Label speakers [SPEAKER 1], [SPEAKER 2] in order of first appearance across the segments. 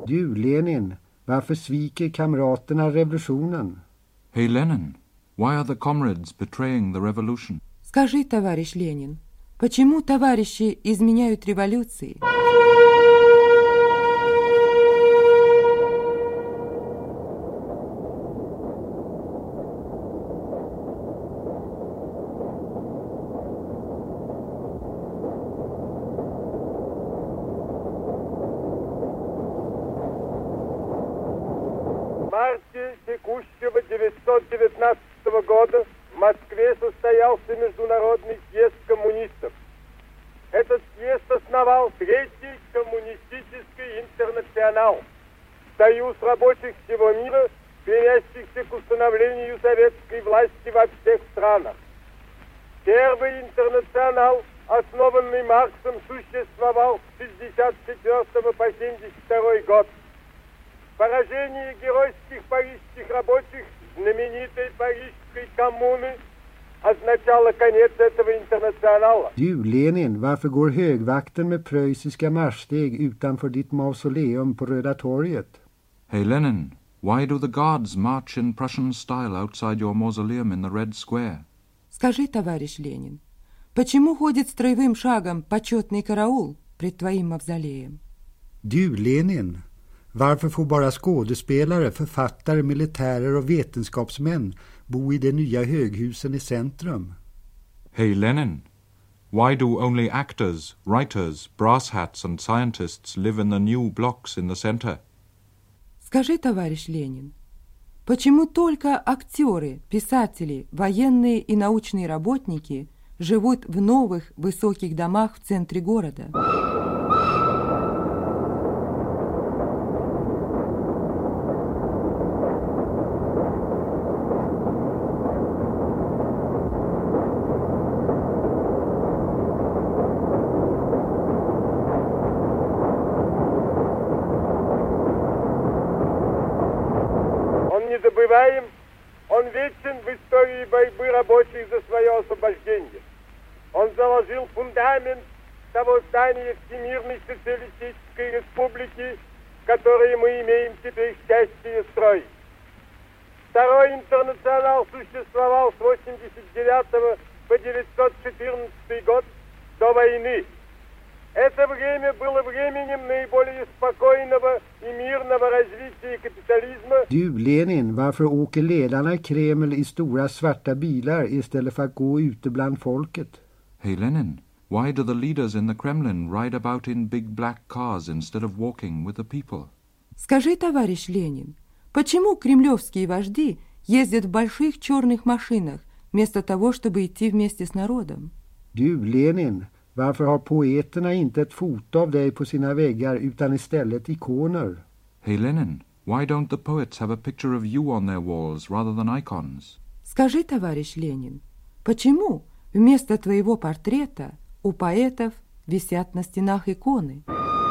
[SPEAKER 1] Du, Lenin, varför sviker kamraterna revolutionen?
[SPEAKER 2] Hey Lenin, why are the comrades betraying the revolution?
[SPEAKER 3] Скажи, товарищ Ленин, почему товарищи изменяют революции?
[SPEAKER 4] В марте текущего 919 года в Москве состоялся международный съезд коммунистов. Этот съезд основал Третий коммунистический интернационал, союз рабочих всего мира, стремящихся к установлению советской власти во всех странах. Первый интернационал, основанный Марксом, существовал с 1964 по 1972 год. Поражение геройских парижских рабочих знаменитой парижской коммуны означало конец этого интернационала.
[SPEAKER 1] Du, Lenin, varför går högvakten med preussiska marschsteg utanför ditt mausoleum på Röda torget?
[SPEAKER 2] Hey Lenin, why do the guards march in Prussian style outside your mausoleum in the Red Square?
[SPEAKER 3] Скажи, товарищ Ленин, почему ходит строевым шагом почетный караул пред твоим мавзолеем?
[SPEAKER 1] Du, Lenin, varför får bara skådespelare, författare, militärer och vetenskapsmän bo i de nya höghusen i centrum?
[SPEAKER 2] Hey Lenin, why do only actors, writers, brass hats and scientists live in the new blocks in the center?
[SPEAKER 3] Скажи, товарищ Ленин, почему только актеры, писатели, военные и научные работники живут в новых высоких домах в центре города?
[SPEAKER 4] Незабываем, он вечен в истории борьбы рабочих за свое освобождение. Он заложил фундамент того здания Всемирной социалистической республики, которое мы имеем теперь счастье строить. Второй интернационал существовал с 1989 по 1914 год до войны. Это время было временем наиболее спокойного и мирного развития капитализма.
[SPEAKER 1] Du, Lenin, varför åker ledarna i Kreml i stora svarta bilar istället för att gå ute bland folket?
[SPEAKER 2] Hey Lenin, why do the leaders in the Kremlin ride about in big black cars instead of walking with the people?
[SPEAKER 3] Скажи, товарищ Ленин, почему кремлевские вожди ездят в больших черных машинах вместо того, чтобы идти вместе с народом?
[SPEAKER 1] Du, Lenin, varför har poeterna inte ett foto av dig på sina väggar utan istället ikoner?
[SPEAKER 2] Hey Lenin, why don't the poets have a picture of you on their walls rather than icons?
[SPEAKER 3] Скажи, товарищ Ленин, почему вместо твоего портрета у поэтов висят на стенах иконы?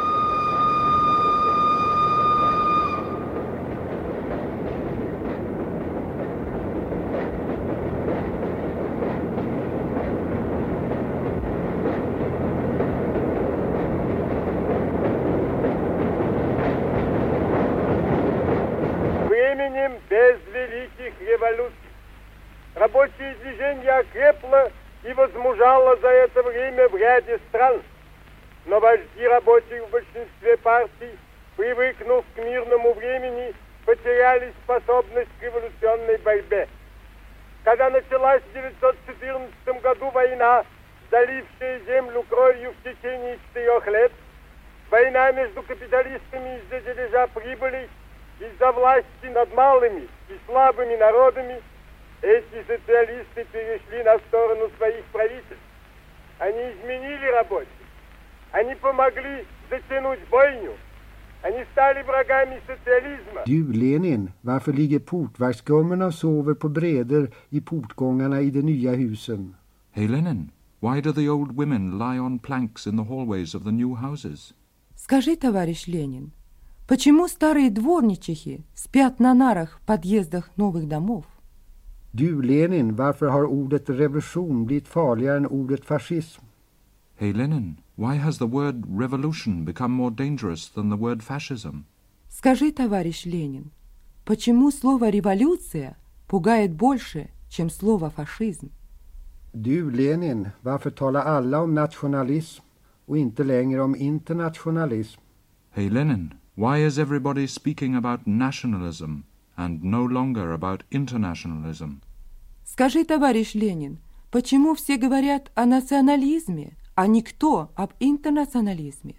[SPEAKER 4] Без великих революций. Рабочее движение окрепло и возмужало за это время в ряде стран. Но вожди рабочих в большинстве партий, привыкнув к мирному времени, потеряли способность к революционной борьбе. Когда началась в 1914 году война, залившая землю кровью в течение 4 лет, война между капиталистами из-за дележа прибылей, из-за власти над малыми и слабыми народами, эти социалисты перешли на сторону своих правительств. Они изменили рабочих. Они помогли затянуть бойню. Они stali врагами социализма.
[SPEAKER 1] Du, Lenin, varför ligger portvaktsgummarna och sover på breder i portgångarna i de nya husen?
[SPEAKER 2] Hey Lenin, why do the old women lie on planks in the hallways of the new houses?
[SPEAKER 3] Скажи, товарищ Ленин, почему старые дворничихи спят на нарах в подъездах новых домов?
[SPEAKER 1] Du, Lenin, varför har ordet revolution blivit farligare än ordet fascism?
[SPEAKER 2] Hey Lenin, why has the word revolution become more dangerous than the word fascism?
[SPEAKER 3] Скажи, товарищ Ленин, почему слово «революция» пугает больше, чем слово «фашизм»?
[SPEAKER 1] Du, Lenin, varför talar alla om nationalism och inte längre om internationalism?
[SPEAKER 2] Hey Lenin, why is everybody speaking about nationalism and no longer about internationalism?
[SPEAKER 3] Скажи, товарищ Ленин, почему все говорят о национализме, а никто об интернационализме?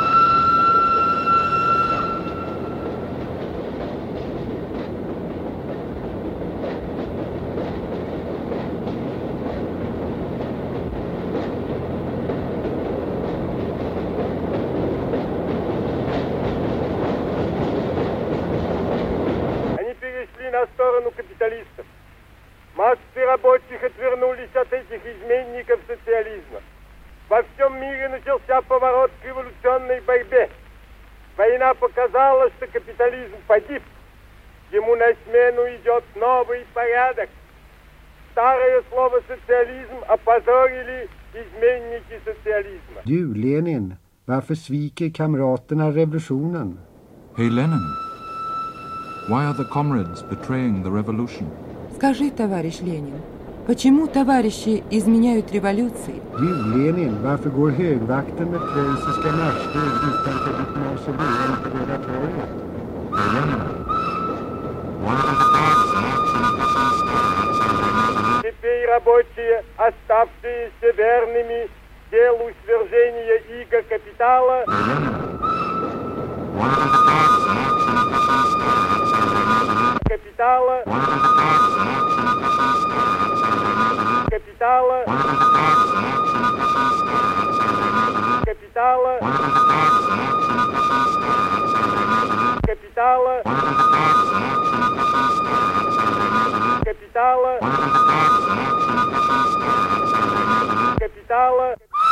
[SPEAKER 4] На сторону капиталистов. Массы рабочих отвернулись от этих изменников социализма. Во всем мире начался поворот к революционной борьбе. Война показала, что капитализм погиб. Ему на смену идет новый порядок. Старое слово «социализм» опозорили изменники социализма.
[SPEAKER 1] Du, Lenin, varför sviker kamraterna revolutionen?
[SPEAKER 2] Hey Lenin, why are the comrades betraying the revolution?
[SPEAKER 3] Скажи, товарищ Ленин, почему товарищи изменяют революции?
[SPEAKER 1] Du, Lenin, varför går högvakten med preussiska marschsteg utanför ditt mausoleum på Röda torget?
[SPEAKER 2] Hey Lenin, why are the guards marching against the
[SPEAKER 4] Теперь рабочие, оставшиеся верными делу свержения иго капитала,
[SPEAKER 2] Hey Lenin, why are the guards marching against the
[SPEAKER 4] капитала,
[SPEAKER 2] Why are the guards marching against the
[SPEAKER 4] капитала,
[SPEAKER 2] Why are the guards marching against the
[SPEAKER 4] капитала,
[SPEAKER 2] Why are the guards marching against the
[SPEAKER 4] капитала,
[SPEAKER 2] Why are the guards marching against the
[SPEAKER 4] капитала,
[SPEAKER 2] Why are the guards marching against the
[SPEAKER 4] капитала.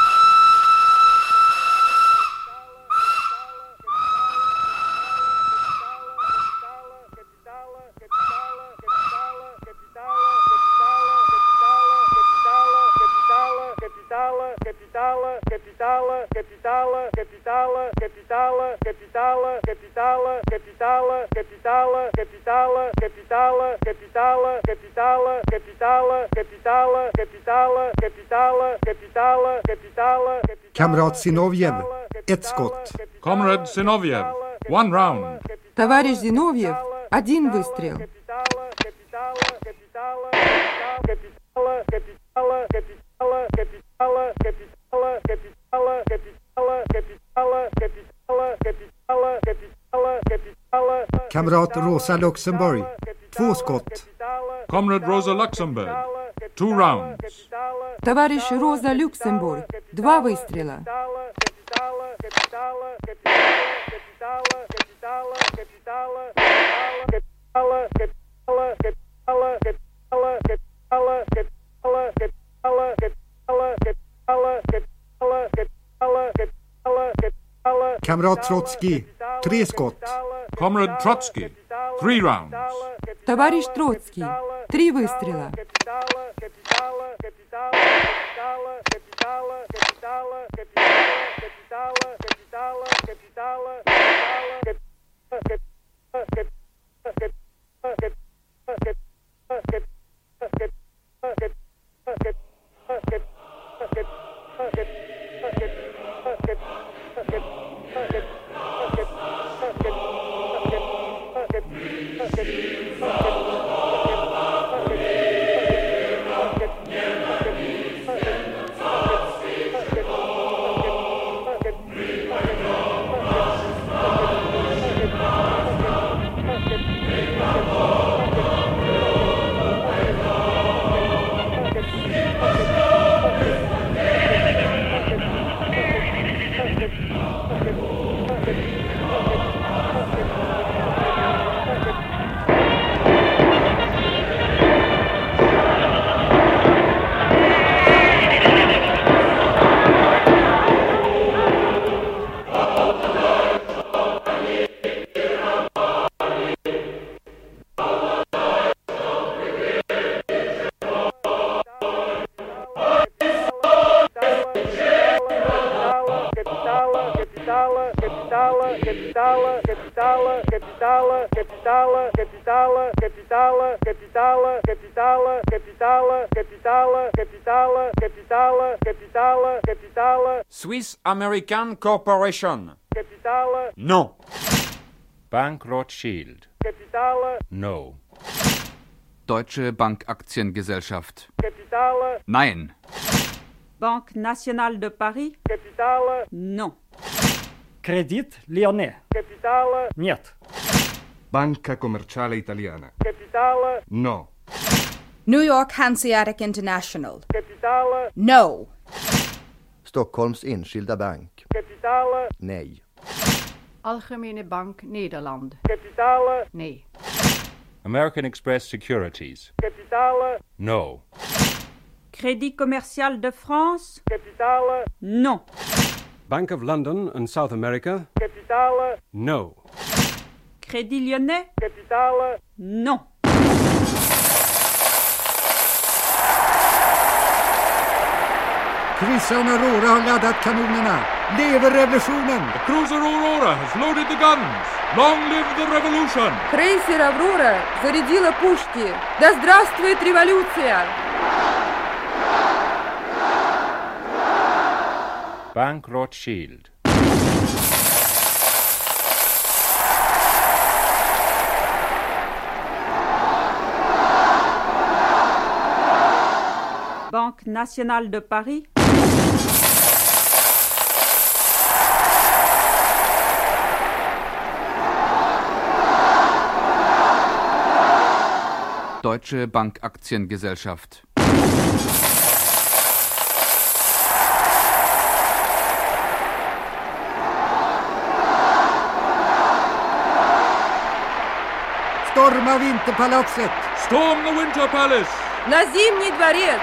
[SPEAKER 1] Kamrat Zinovjev, ett skott.
[SPEAKER 2] Comrade Zinoviev, 1 round.
[SPEAKER 3] Товарищ Зиновьев, 1 выстрел.
[SPEAKER 1] Kamrat Rosa Luxemburg, 2 skott.
[SPEAKER 2] Comrade Rosa Luxemburg, 2 rounds.
[SPEAKER 3] Товарищ Роза Люксембург, 2 выстрела.
[SPEAKER 1] Kamrat Trotsky, 3 skott.
[SPEAKER 2] Comrade Trotsky, 3 rounds.
[SPEAKER 3] Товарищ Троцкий, 3 выстрела.
[SPEAKER 4] Капитала, капитала, капитала, капитала, капитала, капитала, капитала, капитала, капитала, капитала, капитала.
[SPEAKER 5] Swiss American Corporation.
[SPEAKER 4] Капитала.
[SPEAKER 5] Non.
[SPEAKER 2] Bank Rothschild.
[SPEAKER 4] Капитала.
[SPEAKER 2] No.
[SPEAKER 6] Deutsche Bankaktiengesellschaft.
[SPEAKER 4] Капитала.
[SPEAKER 6] Nein.
[SPEAKER 7] Banque nationale de Paris?
[SPEAKER 4] Капитала.
[SPEAKER 7] Non.
[SPEAKER 8] Credit Lyonnais.
[SPEAKER 4] Капитала.
[SPEAKER 8] Нет.
[SPEAKER 9] Banca Commerciale Italiana.
[SPEAKER 4] Капитала.
[SPEAKER 9] No.
[SPEAKER 10] New York Hanseatic International.
[SPEAKER 4] Капитала.
[SPEAKER 10] No.
[SPEAKER 11] Stockholms enskilda bank.
[SPEAKER 4] Капитала.
[SPEAKER 11] Nej.
[SPEAKER 12] Algemene Bank Nederland.
[SPEAKER 4] Капитала.
[SPEAKER 12] Nee.
[SPEAKER 2] American Express Securities.
[SPEAKER 4] Капитала.
[SPEAKER 2] No.
[SPEAKER 7] Crédit commercial de France?
[SPEAKER 4] Капитала.
[SPEAKER 7] Non.
[SPEAKER 8] Bank of London and South America?
[SPEAKER 4] Капитала.
[SPEAKER 8] No.
[SPEAKER 7] Crédit Lyonnais?
[SPEAKER 4] Капитала.
[SPEAKER 7] Non.
[SPEAKER 1] Kryssaren Aurora har laddat kanonerna. Lever revolutionen!
[SPEAKER 2] The cruiser Aurora has loaded the guns. Long live the revolution!
[SPEAKER 3] Крейсер «Аврора» зарядила пушки. Да здравствует революция!
[SPEAKER 2] Bank Rothschild.
[SPEAKER 7] Banque nationale de Paris?
[SPEAKER 6] Deutsche Bankaktiengesellschaft.
[SPEAKER 1] Storma Vinterpalatset!
[SPEAKER 2] Storm the Winter Palace!
[SPEAKER 3] На Зимний дворец!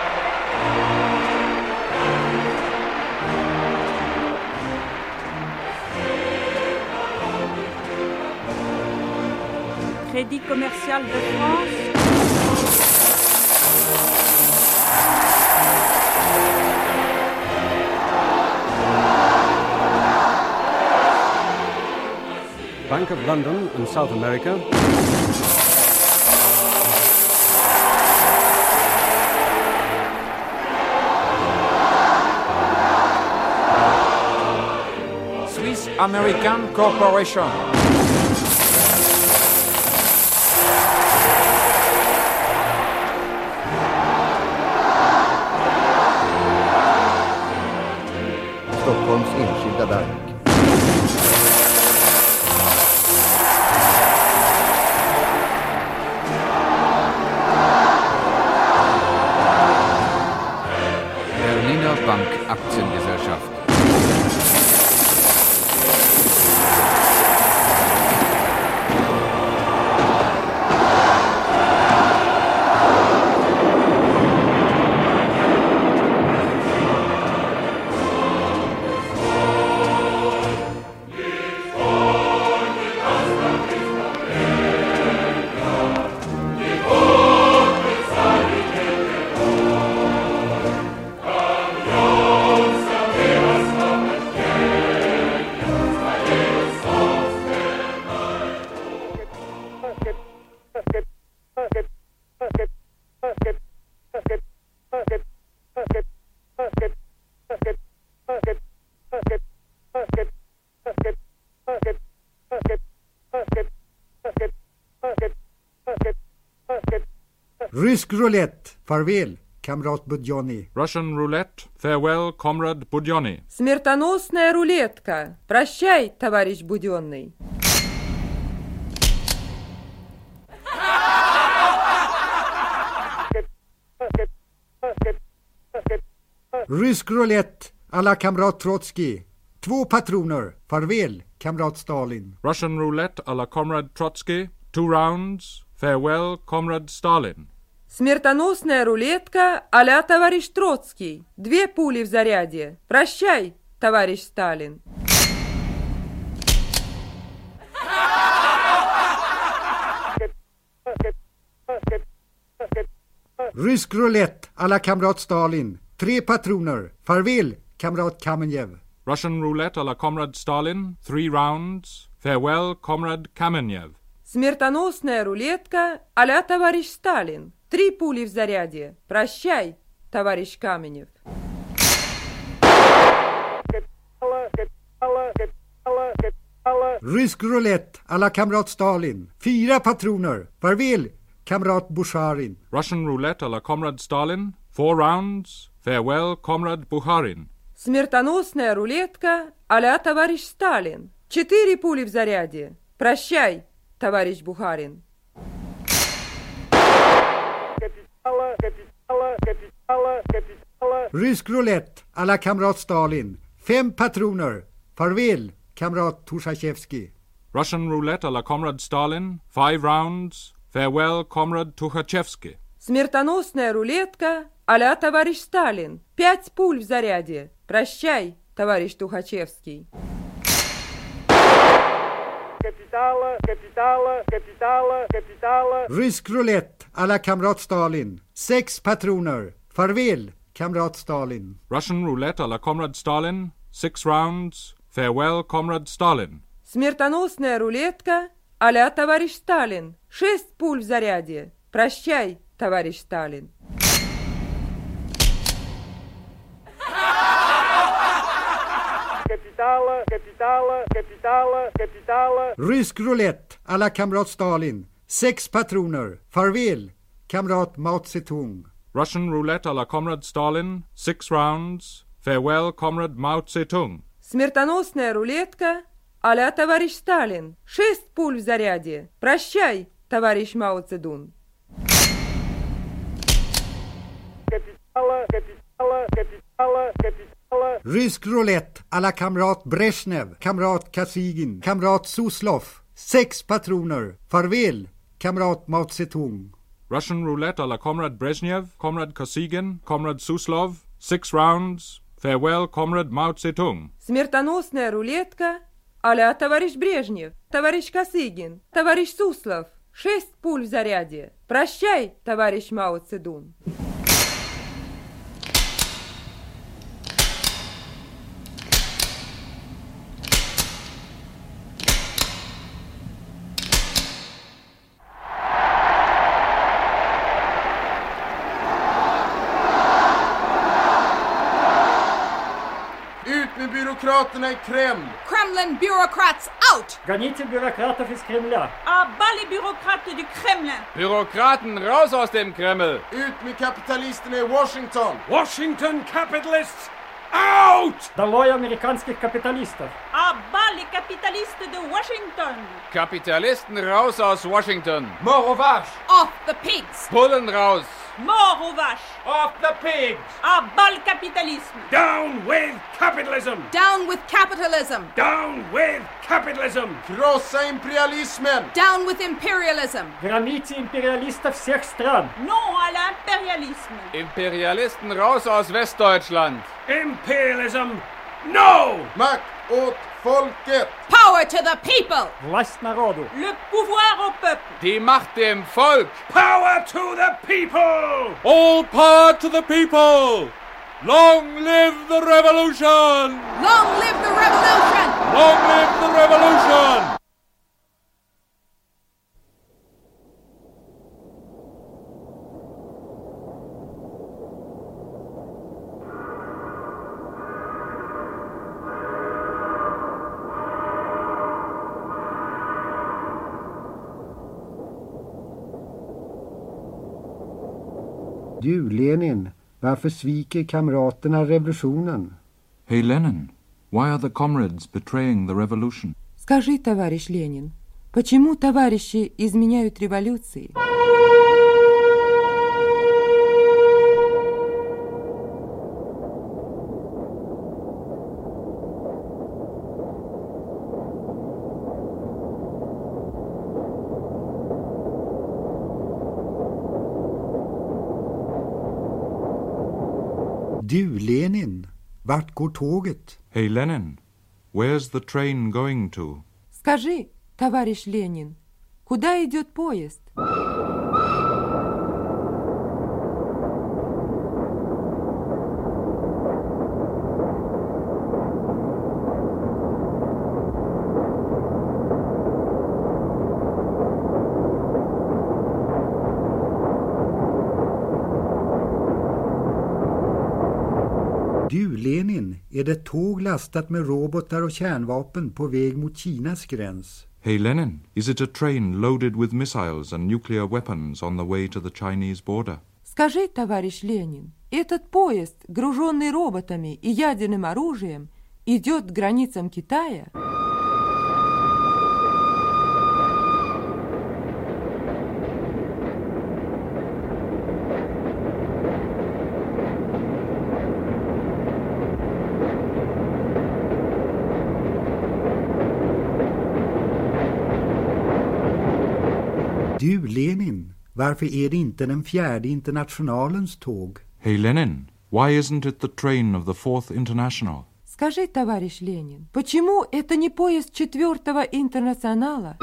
[SPEAKER 7] Crédit commercial de France?
[SPEAKER 8] Bank of London and South America?
[SPEAKER 5] Swiss American Corporation.
[SPEAKER 11] Stockholms enskilda bank.
[SPEAKER 6] Berliner Bankaktiengesellschaft.
[SPEAKER 1] Rysk roulette. Farväl, kamrat Budjoni.
[SPEAKER 2] Russian roulette. Farewell, comrade Budjoni.
[SPEAKER 3] Смертоносная рулетка. Прощай, товарищ Буденный.
[SPEAKER 1] Rysk roulette. Alla kamrat Trotsky. 2 patroner. Farväl, kamrat Stalin.
[SPEAKER 2] Russian roulette à la comrade Trotsky. 2 rounds. Farewell, comrade Stalin.
[SPEAKER 3] Смертоносная рулетка а-ля товарищ Троцкий. 2 пули в заряде. Прощай, товарищ Сталин.
[SPEAKER 1] Rysk roulette. Alla kamrat Stalin. 3 patroner. Farväl, kamrat Kamenev.
[SPEAKER 2] Russian roulette à la comrade Stalin. 3 rounds. Farewell, comrade Kamenev.
[SPEAKER 3] Смертоносная рулетка а-ля товарищ Сталин. 3 пули в заряде. Прощай, товарищ Каменев.
[SPEAKER 1] Rysk roulette à la kamrat Stalin. 4 patroner. Farväl, kamrat Bukharin.
[SPEAKER 2] Russian roulette à la comrade Stalin. 4 rounds. Farewell, comrade Bukharin.
[SPEAKER 3] Смертоносная рулетка а-ля товарищ Сталин. 4 пули в заряде. Прощай, товарищ Бухарин.
[SPEAKER 1] Rysk roulette à la kamrat Stalin. 5 patroner. Farväl, kamrat Tukhachevsky.
[SPEAKER 2] Russian roulette à la comrade Stalin. 5 rounds. Farewell, comrade Tukhachevsky.
[SPEAKER 3] Смертоносная рулетка а-ля товарищ Сталин. 5 пуль в заряде. Прощай, товарищ Тухачевский.
[SPEAKER 1] Rysk roulette à la kamrat Stalin. 6 patroner. Farväl, kamrat Stalin.
[SPEAKER 2] Russian roulette à la comrade Stalin. 6 rounds. Farewell, comrade Stalin.
[SPEAKER 3] Смертоносная рулетка а-ля товарищ Сталин. 6 пуль в заряде. Прощай, товарищ Сталин.
[SPEAKER 1] Rysk roulette à la kamrat Stalin. 6 patroner. Farväl, kamrat Mao Zedong.
[SPEAKER 2] Russian roulette à la comrade Stalin. 6 rounds. Farewell, comrade Mao Zedong.
[SPEAKER 3] Смертоносная рулетка а-ля товарищ Сталин. 6 пуль в заряде. Прощай, товарищ Мао Цзэдун.
[SPEAKER 1] Rysk roulette à la kamrat Brezhnev, kamrat Kosygin, kamrat Suslov. 6 patroner. Farväl, kamrat Mao Zedong.
[SPEAKER 2] Russian roulette à la comrade Brezhnev, comrade Kosygin, comrade Suslov. 6 rounds. Farewell, comrade Mao Zedong.
[SPEAKER 3] Смертоносная рулетка а-ля товарищ Брежнев, товарищ Косыгин, товарищ Суслов. 6 пуль в заряде. Прощай, товарищ Мао Цзэдун.
[SPEAKER 4] Byråkraterna i Kreml!
[SPEAKER 10] Kremlin bureaucrats out!
[SPEAKER 8] Гоните бюрократов из Кремля!
[SPEAKER 7] À bas les bureaucrates du Kremlin!
[SPEAKER 5] Bürokraten raus aus dem Kreml!
[SPEAKER 4] Ut med kapitalisterna i Washington!
[SPEAKER 8] Washington capitalists out! Долой американских капиталистов!
[SPEAKER 7] À bas les capitalistes de Washington!
[SPEAKER 5] Kapitalisten raus aus Washington!
[SPEAKER 4] Mort aux vaches!
[SPEAKER 10] Off the pigs!
[SPEAKER 5] Bullen raus!
[SPEAKER 7] Mort aux vaches!
[SPEAKER 4] Off the pigs!
[SPEAKER 7] À bas le capitalisme!
[SPEAKER 8] Down with capitalism!
[SPEAKER 10] Down with capitalism!
[SPEAKER 8] Down with capitalism!
[SPEAKER 4] Krossa imperialismen!
[SPEAKER 10] Down with imperialism!
[SPEAKER 8] Громите империалистов всех стран!
[SPEAKER 7] Non à l'impérialisme!
[SPEAKER 5] Imperialisten raus aus Westdeutschland!
[SPEAKER 8] Imperialism, no!
[SPEAKER 4] Makt åt folket!
[SPEAKER 10] Power to the people!
[SPEAKER 8] Власть народу!
[SPEAKER 7] Le pouvoir au peuple!
[SPEAKER 5] Die Macht dem Volk!
[SPEAKER 8] Power to the people!
[SPEAKER 2] All power to the people! Long live the revolution!
[SPEAKER 10] Long live the revolution!
[SPEAKER 2] Long live the revolution!
[SPEAKER 1] Du, Lenin, varför sviker kamraterna revolutionen?
[SPEAKER 2] Hey Lenin, why are the comrades betraying the revolution?
[SPEAKER 3] Скажи, товарищ Ленин, почему товарищи изменяют революции?
[SPEAKER 1] Du, Lenin, vart går tåget?
[SPEAKER 2] Hey Lenin, where's the train going to?
[SPEAKER 3] Скажи, товарищ Ленин, куда идет поезд?
[SPEAKER 1] Du, Lenin, är det tåg lastat med robotar och kärnvapen på väg mot Kinas gräns?
[SPEAKER 2] Hey Lenin, is it a train loaded with missiles and nuclear weapons on the way to the Chinese border?
[SPEAKER 3] Скажи, товарищ Ленин, этот поезд, груженный роботами и ядерным оружием, идет к границам Китая?
[SPEAKER 1] Du, Lenin, varför är det inte den 4:e internationalens tåg?
[SPEAKER 2] Hey Lenin, why isn't it the train of the 4th International?
[SPEAKER 3] Скажи, товарищ Ленин, почему это не поезд 4-го интернационала?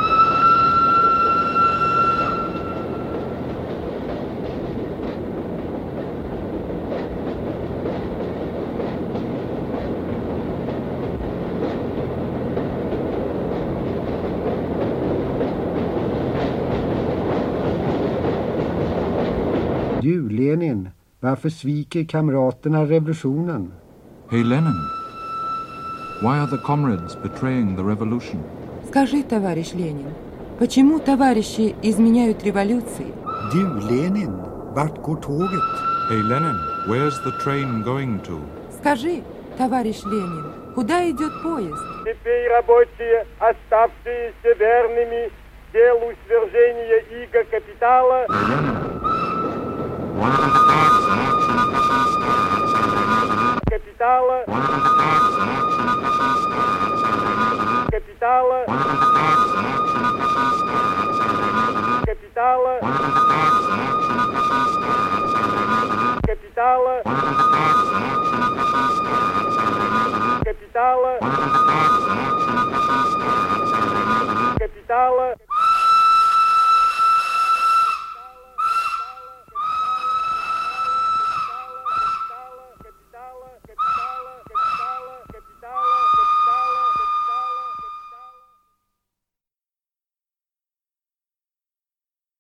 [SPEAKER 1] Du, Lenin, varför sviker kamraterna revolutionen?
[SPEAKER 2] Hey Lenin, why are the comrades betraying the revolution?
[SPEAKER 3] Скажи, товарищ Ленин, почему товарищи изменяют революции?
[SPEAKER 1] Du, Lenin, vart går tåget?
[SPEAKER 2] Hey Lenin, where's the train going to?
[SPEAKER 3] Скажи, товарищ Ленин, куда идет поезд?
[SPEAKER 4] Теперь рабочие, оставшиеся верными делу свержения иго капитала, капитала, капитала, капитала, капитала, капитала, капитала,